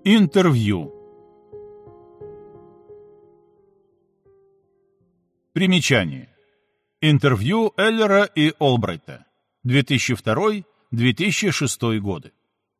Интервью. Примечание. Интервью Эллера и Олбрайта. 2002-2006 годы.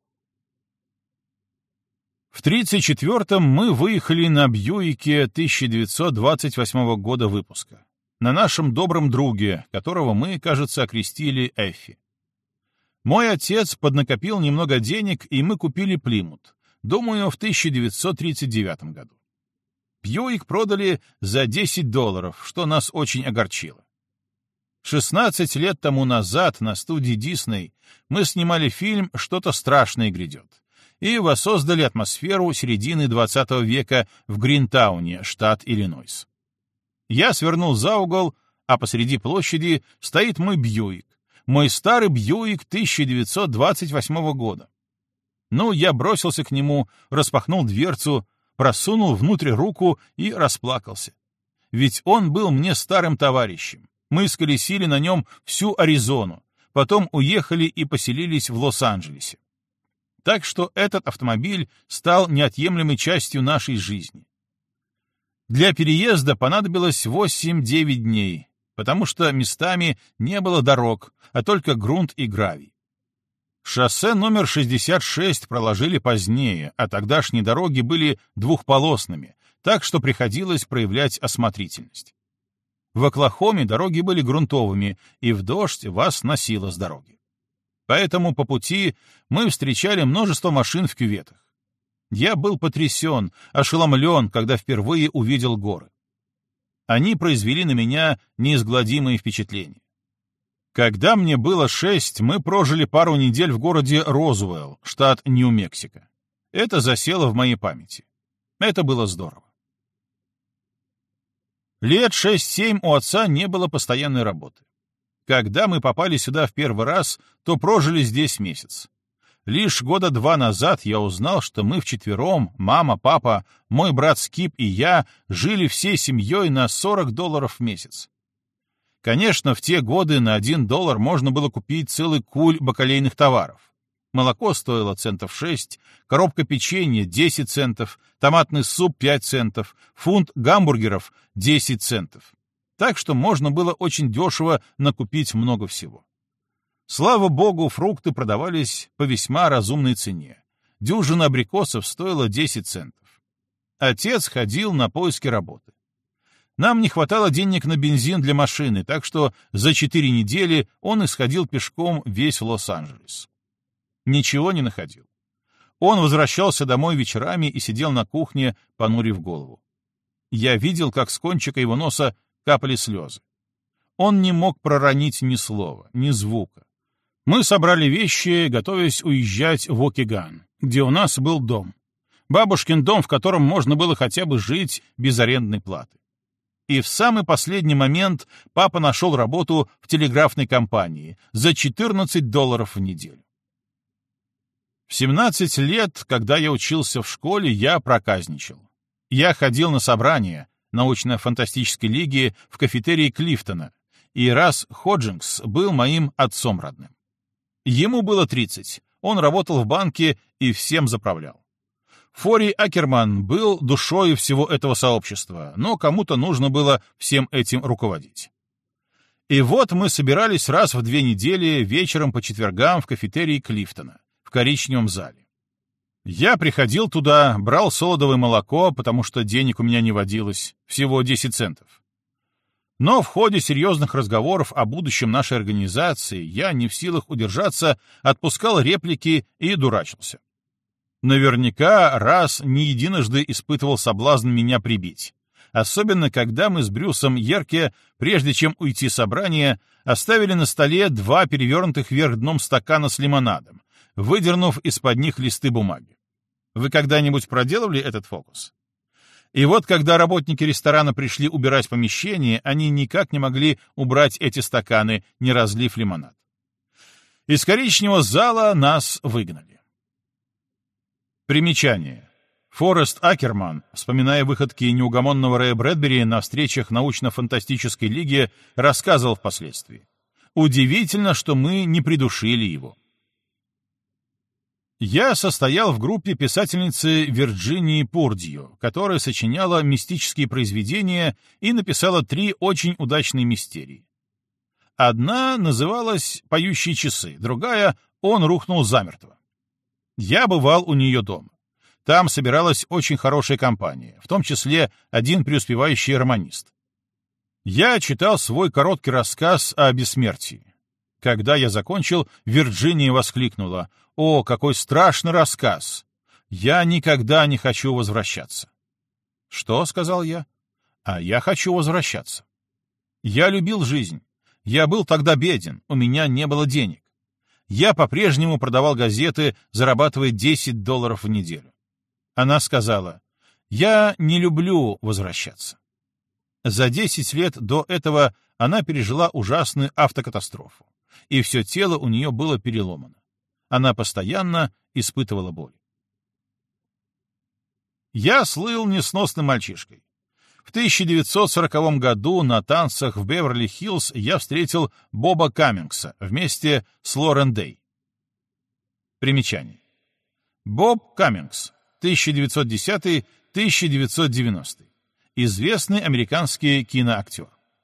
В 1934-м мы выехали на Бьюике 1928 года выпуска. На нашем добром друге, которого мы, кажется, окрестили Эффи. Мой отец поднакопил немного денег, и мы купили Плимут, думаю, в 1939 году. Бьюик продали за $10, что нас очень огорчило. 16 лет тому назад на студии Дисней мы снимали фильм «Что-то страшное грядет» и воссоздали атмосферу середины 20 века в Гринтауне, штат Иллинойс. Я свернул за угол, а посреди площади стоит мой Бьюик, мой старый Бьюик 1928 года. Ну, я бросился к нему, распахнул дверцу, просунул внутрь руку и расплакался. Ведь он был мне старым товарищем. Мы сколесили на нем всю Аризону, потом уехали и поселились в Лос-Анджелесе. Так что этот автомобиль стал неотъемлемой частью нашей жизни. Для переезда понадобилось 8-9 дней, потому что местами не было дорог, а только грунт и гравий. Шоссе номер 66 проложили позднее, а тогдашние дороги были двухполосными, так что приходилось проявлять осмотрительность. В Оклахоме дороги были грунтовыми, и в дождь вас носило с дороги. Поэтому по пути мы встречали множество машин в кюветах. Я был потрясен, ошеломлен, когда впервые увидел горы. Они произвели на меня неизгладимые впечатления. Когда мне было 6, мы прожили пару недель в городе Розуэлл, штат Нью-Мексико. Это засело в моей памяти. Это было здорово. Лет 6-7 у отца не было постоянной работы. Когда мы попали сюда в первый раз, то прожили здесь месяц. Лишь года 2 назад я узнал, что мы вчетвером, мама, папа, мой брат Скип и я, жили всей семьей на $40 в месяц. Конечно, в те годы на $1 можно было купить целый куль бакалейных товаров. Молоко стоило центов 6, коробка печенья 10 центов, томатный суп 5 центов, фунт гамбургеров 10 центов. Так что можно было очень дешево накупить много всего. Слава богу, фрукты продавались по весьма разумной цене. Дюжина абрикосов стоила 10 центов. Отец ходил на поиски работы. Нам не хватало денег на бензин для машины, так что за 4 недели он исходил пешком весь Лос-Анджелес. Ничего не находил. Он возвращался домой вечерами и сидел на кухне, понурив голову. Я видел, как с кончика его носа капали слезы. Он не мог проронить ни слова, ни звука. Мы собрали вещи, готовясь уезжать в Океган, где у нас был дом. Бабушкин дом, в котором можно было хотя бы жить без арендной платы. И в самый последний момент папа нашел работу в телеграфной компании за $14 в неделю. В 17 лет, когда я учился в школе, я проказничал. Я ходил на собрания научно-фантастической лиги в кафетерии Клифтона, и Расс Ходжингс был моим отцом родным. Ему было 30, он работал в банке и всем заправлял. Фори Акерман был душою всего этого сообщества, но кому-то нужно было всем этим руководить. И вот мы собирались раз в 2 недели вечером по четвергам в кафетерии Клифтона, в коричневом зале. Я приходил туда, брал солодовое молоко, потому что денег у меня не водилось, всего 10 центов. Но в ходе серьезных разговоров о будущем нашей организации я, не в силах удержаться, отпускал реплики и дурачился. Наверняка Расс не единожды испытывал соблазн меня прибить. Особенно, когда мы с Брюсом Йерке, прежде чем уйти с собрания, оставили на столе 2 перевернутых вверх дном стакана с лимонадом, выдернув из-под них листы бумаги. Вы когда-нибудь проделывали этот фокус? И вот, когда работники ресторана пришли убирать помещение, они никак не могли убрать эти стаканы, не разлив лимонад. Из коричневого зала нас выгнали. Примечание. Форест Акерман, вспоминая выходки неугомонного Рэя Брэдбери на встречах научно-фантастической лиги, рассказывал впоследствии. Удивительно, что мы не придушили его. Я состоял в группе писательницы Вирджинии Пурдью, которая сочиняла мистические произведения и написала 3 очень удачные мистерии. Одна называлась «Поющие часы», другая «Он рухнул замертво». Я бывал у нее дома. Там собиралась очень хорошая компания, в том числе один преуспевающий романист. Я читал свой короткий рассказ о бессмертии. Когда я закончил, Вирджиния воскликнула: «О, какой страшный рассказ! Я никогда не хочу возвращаться». «Что?» — сказал я. «А я хочу возвращаться. Я любил жизнь. Я был тогда беден, у меня не было денег. Я по-прежнему продавал газеты, зарабатывая $10 в неделю». Она сказала: «Я не люблю возвращаться». За 10 лет до этого она пережила ужасную автокатастрофу, и все тело у нее было переломано. Она постоянно испытывала боль. Я слыл несносным мальчишкой. В 1940 году на танцах в Беверли-Хиллз я встретил Боба Каммингса вместе с Лорен Дэй. Примечание. Боб Каммингс, 1910-1990. Известный американский киноактер.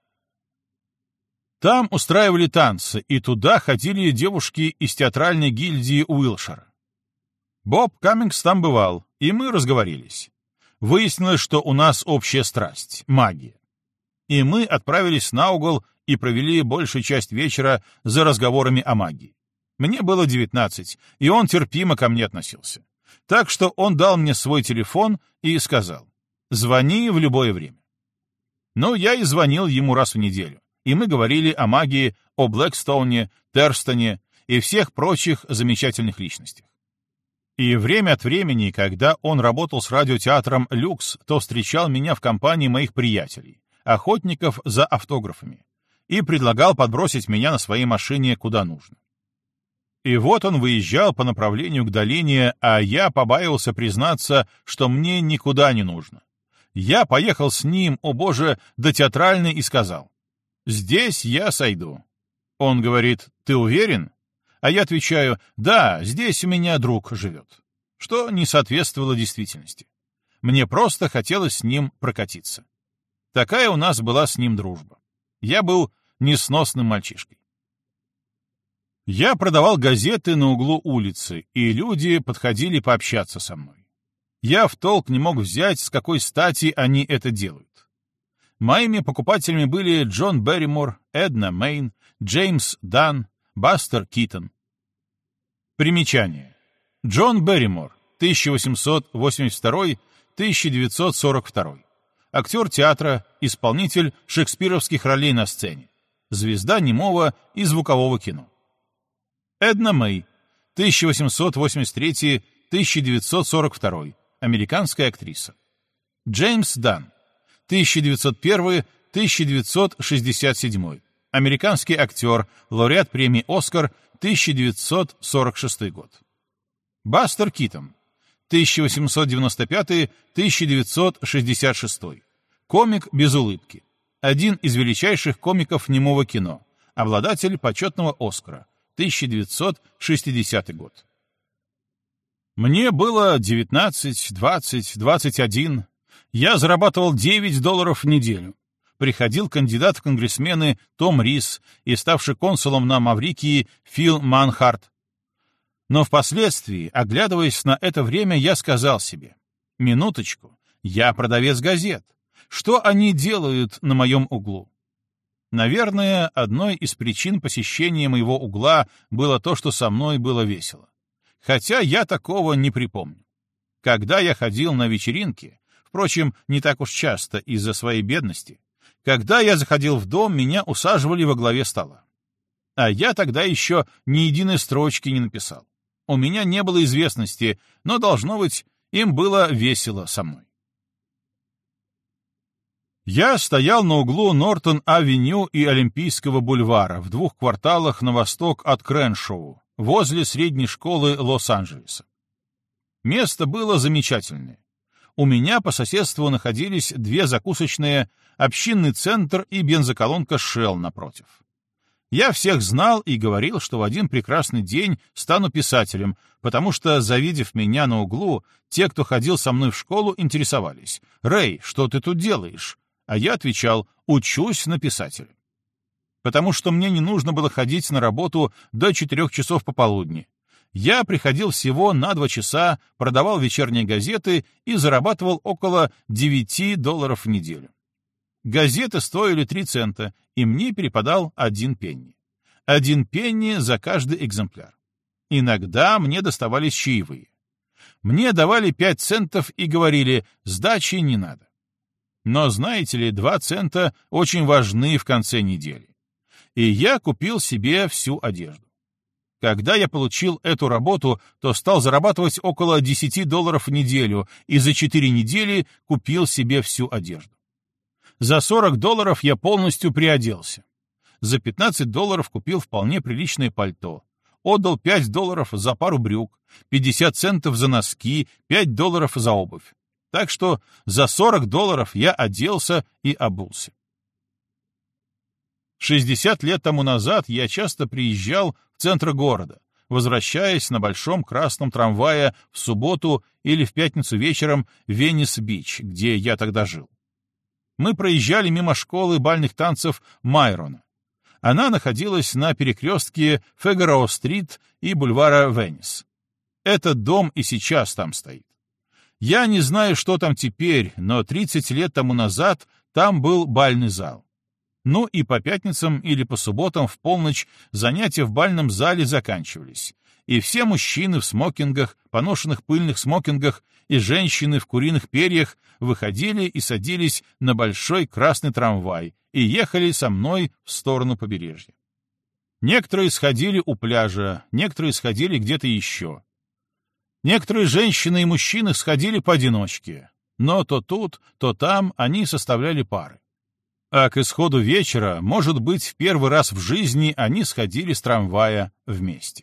Там устраивали танцы, и туда ходили девушки из театральной гильдии Уилшера. Боб Каммингс там бывал, и мы разговорились. Выяснилось, что у нас общая страсть — магия. И мы отправились на угол и провели большую часть вечера за разговорами о магии. Мне было 19, и он терпимо ко мне относился. Так что он дал мне свой телефон и сказал: «Звони в любое время». Ну, я и звонил ему раз в неделю, и мы говорили о магии, о Блэкстоуне, Терстоне и всех прочих замечательных личностях. И время от времени, когда он работал с радиотеатром «Люкс», то встречал меня в компании моих приятелей, охотников за автографами, и предлагал подбросить меня на своей машине куда нужно. И вот он выезжал по направлению к долине, а я побаивался признаться, что мне никуда не нужно. Я поехал с ним, о боже, до театральной и сказал: «Здесь я сойду». Он говорит: «Ты уверен?» А я отвечаю: «Да, здесь у меня друг живет», что не соответствовало действительности. Мне просто хотелось с ним прокатиться. Такая у нас была с ним дружба. Я был несносным мальчишкой. Я продавал газеты на углу улицы, и люди подходили пообщаться со мной. Я в толк не мог взять, с какой стати они это делают. Моими покупателями были Джон Берримор, Эдна Мэйн, Джеймс Дан, Бастер Китон. Примечание. Джон Берримор, 1882-1942. Актер театра, исполнитель шекспировских ролей на сцене. Звезда немого и звукового кино. Эдна Мэй, 1883-1942. Американская актриса. Джеймс Дан, 1901-1967. Американский актер, лауреат премии «Оскар», 1946 год. Бастер Китон, 1895-1966. Комик без улыбки. Один из величайших комиков немого кино. Обладатель почетного «Оскара», 1960 год. Мне было 19, 20, 21. Я зарабатывал $9 в неделю. Приходил кандидат в конгрессмены Том Рис и ставший консулом на Маврикии Фил Манхарт. Но впоследствии, оглядываясь на это время, я сказал себе: минуточку, я продавец газет. Что они делают на моем углу? Наверное, одной из причин посещения моего угла было то, что со мной было весело. Хотя я такого не припомню. Когда я ходил на вечеринки, впрочем, не так уж часто из-за своей бедности, когда я заходил в дом, меня усаживали во главе стола. А я тогда еще ни единой строчки не написал. У меня не было известности, но, должно быть, им было весело со мной. Я стоял на углу Нортон-авеню и Олимпийского бульвара в 2 кварталах на восток от Креншоу, возле средней школы Лос-Анджелеса. Место было замечательное. У меня по соседству находились 2 закусочные, общинный центр и бензоколонка Shell напротив. Я всех знал и говорил, что в один прекрасный день стану писателем, потому что, завидев меня на углу, те, кто ходил со мной в школу, интересовались: «Рэй, что ты тут делаешь?» А я отвечал: «Учусь на писателя». Потому что мне не нужно было ходить на работу до 4 часов пополудни. Я приходил всего на 2 часа, продавал вечерние газеты и зарабатывал около $9 в неделю. Газеты стоили 3 цента, и мне перепадал 1 пенни. 1 пенни за каждый экземпляр. Иногда мне доставались чаевые. Мне давали 5 центов и говорили: «Сдачи не надо». Но, знаете ли, 2 цента очень важны в конце недели. И я купил себе всю одежду. Когда я получил эту работу, то стал зарабатывать около $10 в неделю и за 4 недели купил себе всю одежду. За $40 я полностью приоделся. За $15 купил вполне приличное пальто. Отдал $5 за пару брюк, 50 центов за носки, $5 за обувь. Так что за $40 я оделся и обулся. 60 лет тому назад я часто приезжал в центр города, возвращаясь на большом красном трамвае в субботу или в пятницу вечером в Веннис-Бич, где я тогда жил. Мы проезжали мимо школы бальных танцев Майрона. Она находилась на перекрестке Фигаро-стрит и бульвара Веннис. Этот дом и сейчас там стоит. Я не знаю, что там теперь, но 30 лет тому назад там был бальный зал. Ну и по пятницам или по субботам в полночь занятия в бальном зале заканчивались, и все мужчины в смокингах, поношенных пыльных смокингах, и женщины в куриных перьях выходили и садились на большой красный трамвай и ехали со мной в сторону побережья. Некоторые сходили у пляжа, некоторые сходили где-то еще. Некоторые женщины и мужчины сходили поодиночке, но то тут, то там они составляли пары. А к исходу вечера, может быть, в первый раз в жизни они сходили с трамвая вместе.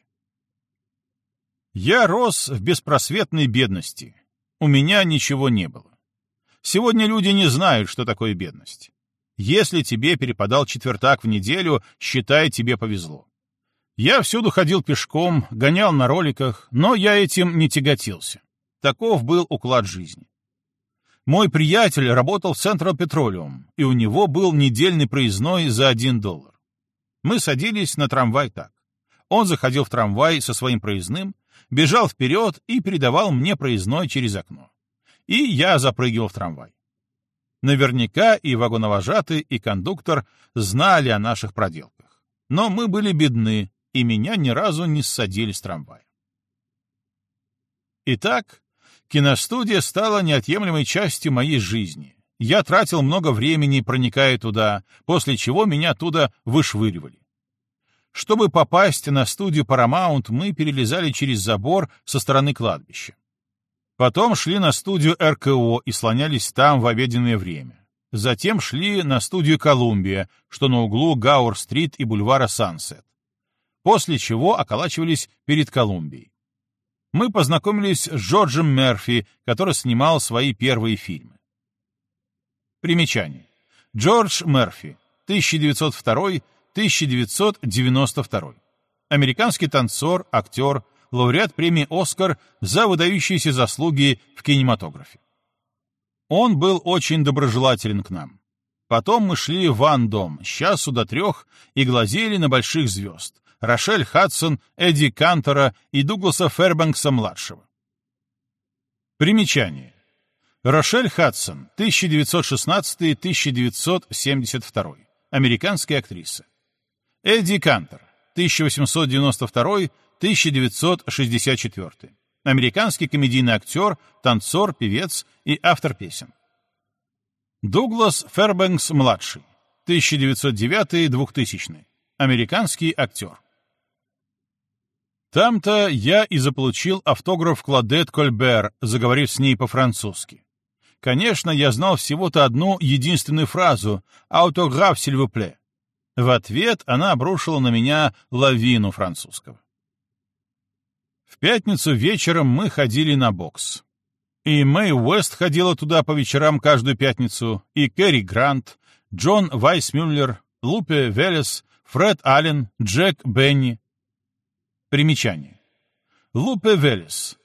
Я рос в беспросветной бедности. У меня ничего не было. Сегодня люди не знают, что такое бедность. Если тебе перепадал четвертак в неделю, считай, тебе повезло. Я всюду ходил пешком, гонял на роликах, но я этим не тяготился. Таков был уклад жизни. Мой приятель работал в Central Petroleum, и у него был недельный проездной за $1. Мы садились на трамвай так. Он заходил в трамвай со своим проездным, бежал вперед и передавал мне проездной через окно. И я запрыгивал в трамвай. Наверняка и вагоновожатый, и кондуктор знали о наших проделках. Но мы были бедны, и меня ни разу не ссадили с трамвая. Итак, киностудия стала неотъемлемой частью моей жизни. Я тратил много времени, проникая туда, после чего меня оттуда вышвыривали. Чтобы попасть на студию Paramount, мы перелезали через забор со стороны кладбища. Потом шли на студию РКО и слонялись там в обеденное время. Затем шли на студию Колумбия, что на углу Гауэр-стрит и бульвара Сансет. После чего околачивались перед Колумбией. Мы познакомились с Джорджем Мерфи, который снимал свои первые фильмы. Примечание. Джордж Мерфи, 1902-1992. Американский танцор, актер, лауреат премии «Оскар» за выдающиеся заслуги в кинематографе. Он был очень доброжелателен к нам. Потом мы шли в Ван-Дом с 1 до 3 и глазели на больших звезд — Рошель Хадсон, Эдди Кантера и Дугласа Фэрбэнкса-младшего. Примечание. Рошель Хадсон, 1916-1972. Американская актриса. Эдди Кантер, 1892-1964. Американский комедийный актер, танцор, певец и автор песен. Дуглас Фэрбэнкс-младший, 1909-2000. Американский актер. Там-то я и заполучил автограф Клодет Кольбер, заговорив с ней по-французски. Конечно, я знал всего-то одну единственную фразу «Autographe, s'il vous plaît». В ответ она обрушила на меня лавину французского. В пятницу вечером мы ходили на бокс. И Мэй Уэст ходила туда по вечерам каждую пятницу, и Кэрри Грант, Джон Вайсмюллер, Лупе Велес, Фред Аллен, Джек Бенни. Примечание. Лупе Велес,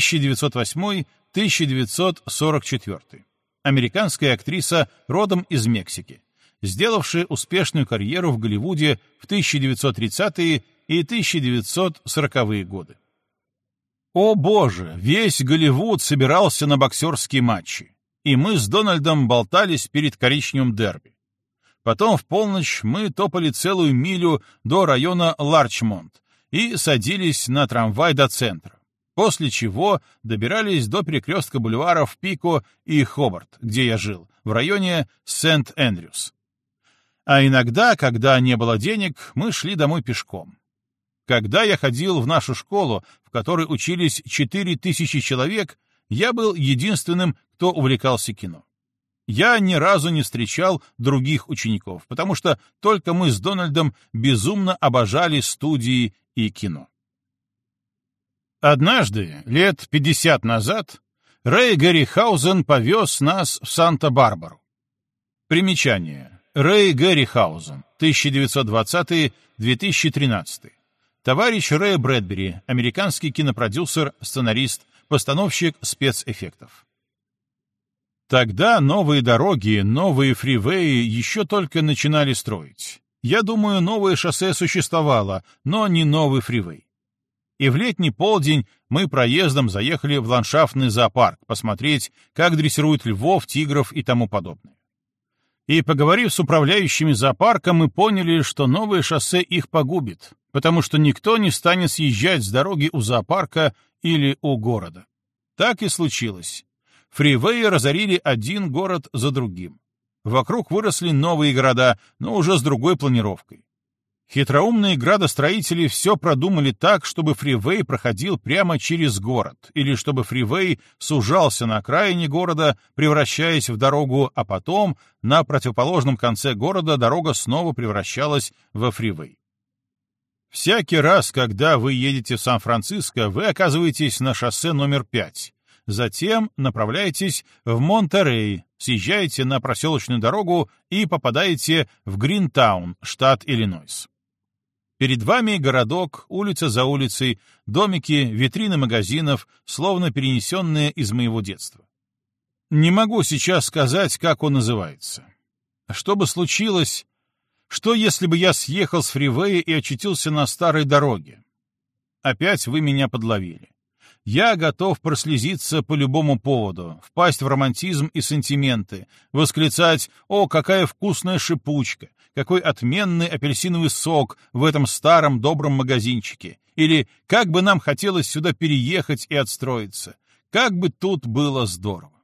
1908-1944. Американская актриса, родом из Мексики, сделавшая успешную карьеру в Голливуде в 1930-е и 1940-е годы. О боже, весь Голливуд собирался на боксерские матчи, и мы с Дональдом болтались перед коричневым дерби. Потом в полночь мы топали целую милю до района Ларчмонт и садились на трамвай до центра, после чего добирались до перекрестка бульваров Пико и Хобарт, где я жил, в районе Сент-Эндрюс. А иногда, когда не было денег, мы шли домой пешком. Когда я ходил в нашу школу, в которой учились 4000 человек, я был единственным, кто увлекался кино. Я ни разу не встречал других учеников, потому что только мы с Дональдом безумно обожали студии и кино. Однажды, лет 50 назад, Рэй Гаррихаузен повез нас в Санта-Барбару. Примечание. Рэй Гаррихаузен, 1920-2013. Товарищ Рэя Брэдбери, американский кинопродюсер, сценарист, постановщик спецэффектов. Тогда новые дороги, новые фривеи еще только начинали строить. Я думаю, новое шоссе существовало, но не новый фривей. И в летний полдень мы проездом заехали в ландшафтный зоопарк посмотреть, как дрессируют львов, тигров и тому подобное. И, поговорив с управляющими зоопарком, мы поняли, что новое шоссе их погубит, потому что никто не станет съезжать с дороги у зоопарка или у города. Так и случилось. Фривеи разорили один город за другим. Вокруг выросли новые города, но уже с другой планировкой. Хитроумные градостроители все продумали так, чтобы фривей проходил прямо через город, или чтобы фривей сужался на окраине города, превращаясь в дорогу, а потом на противоположном конце города дорога снова превращалась во фривей. Всякий раз, когда вы едете в Сан-Франциско, вы оказываетесь на шоссе номер 5. Затем направляетесь в Монтерей, съезжаете на проселочную дорогу и попадаете в Гринтаун, штат Иллинойс. Перед вами городок, улица за улицей, домики, витрины магазинов, словно перенесенные из моего детства. Не могу сейчас сказать, как он называется. Что бы случилось, что если бы я съехал с фривея и очутился на старой дороге? Опять вы меня подловили. Я готов прослезиться по любому поводу, впасть в романтизм и сантименты, восклицать «О, какая вкусная шипучка! Какой отменный апельсиновый сок в этом старом добром магазинчике!» Или «Как бы нам хотелось сюда переехать и отстроиться! Как бы тут было здорово!»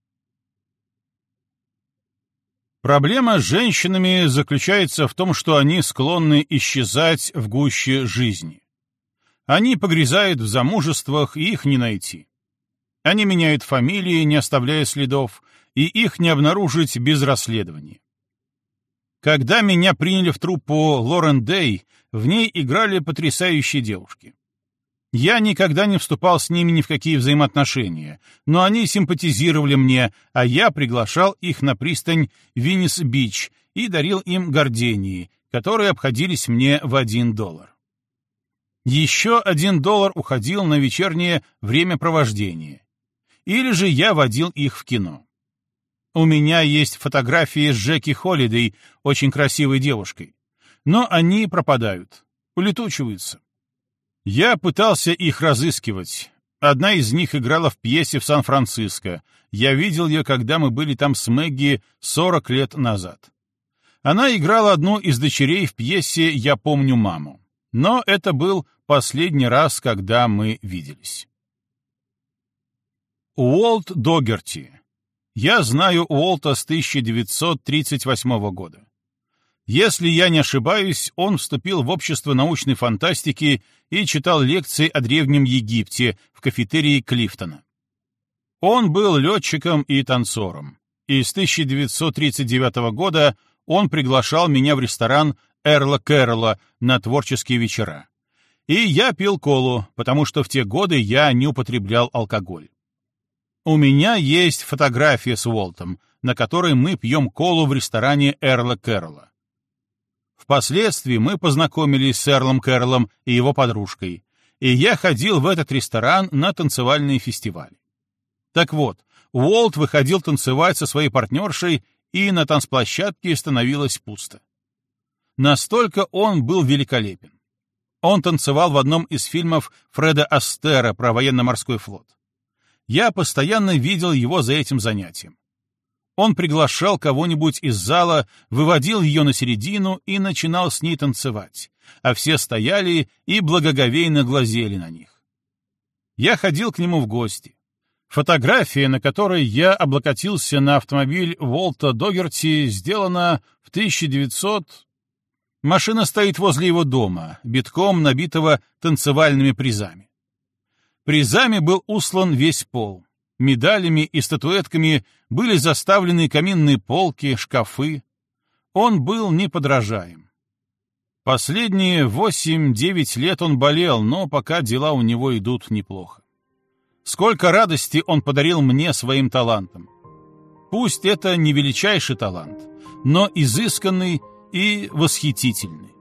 Проблема с женщинами заключается в том, что они склонны исчезать в гуще жизни. Они погрязают в замужествах, и их не найти. Они меняют фамилии, не оставляя следов, и их не обнаружить без расследования. Когда меня приняли в труппу Лорен Дэй, в ней играли потрясающие девушки. Я никогда не вступал с ними ни в какие взаимоотношения, но они симпатизировали мне, а я приглашал их на пристань Венес-Бич и дарил им гардении, которые обходились мне в $1. Еще $1 уходил на вечернее времяпровождение. Или же я водил их в кино. У меня есть фотографии с Джеки Холлидей, очень красивой девушкой. Но они пропадают, улетучиваются. Я пытался их разыскивать. Одна из них играла в пьесе в Сан-Франциско. Я видел ее, когда мы были там с Мэгги 40 лет назад. Она играла одну из дочерей в пьесе «Я помню маму». Но это был последний раз, когда мы виделись. Уолт Догерти. Я знаю Уолта с 1938 года. Если я не ошибаюсь, он вступил в общество научной фантастики и читал лекции о Древнем Египте в кафетерии Клифтона. Он был летчиком и танцором, и с 1939 года он приглашал меня в ресторан Эрла Кэрролла на творческие вечера. И я пил колу, потому что в те годы я не употреблял алкоголь. У меня есть фотография с Уолтом, на которой мы пьем колу в ресторане Эрла Кэрролла. Впоследствии мы познакомились с Эрлом Кэрлом и его подружкой, и я ходил в этот ресторан на танцевальные фестивали. Так вот, Уолт выходил танцевать со своей партнершей, и на танцплощадке становилось пусто. Настолько он был великолепен. Он танцевал в одном из фильмов Фреда Астера про военно-морской флот. Я постоянно видел его за этим занятием. Он приглашал кого-нибудь из зала, выводил ее на середину и начинал с ней танцевать, а все стояли и благоговейно глазели на них. Я ходил к нему в гости. Фотография, на которой я облокотился на автомобиль Уолта Догерти, сделана в 1900... Машина стоит возле его дома, битком набитого танцевальными призами. Призами был услан весь пол. Медалями и статуэтками были заставлены каминные полки, шкафы. Он был неподражаем. Последние 8-9 лет он болел, но пока дела у него идут неплохо. Сколько радости он подарил мне своим талантом. Пусть это не величайший талант, но изысканный и восхитительный.